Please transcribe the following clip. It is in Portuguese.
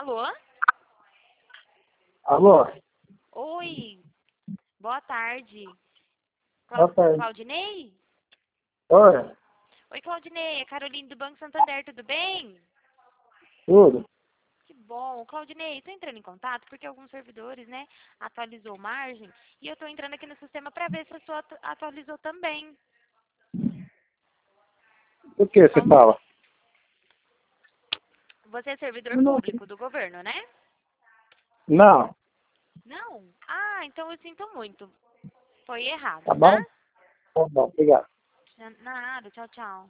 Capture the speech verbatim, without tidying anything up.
Alô? Alô? Oi. Boa tarde. Boa Clau- tarde. Claudinei? Oi, Oi, Claudinei. É Caroline do Banco Santander, tudo bem? tudo? Que bom. Claudinei, estou entrando em contato porque alguns servidores, né, atualizou margem e eu estou entrando aqui no sistema para ver se a sua atu- atualizou também. O que você Qual- fala? Você é servidor público do governo, né? Não, Não? Ah, então eu sinto muito. Foi errado, tá tá? bom? Tá bom, obrigado. Nada, tchau, tchau.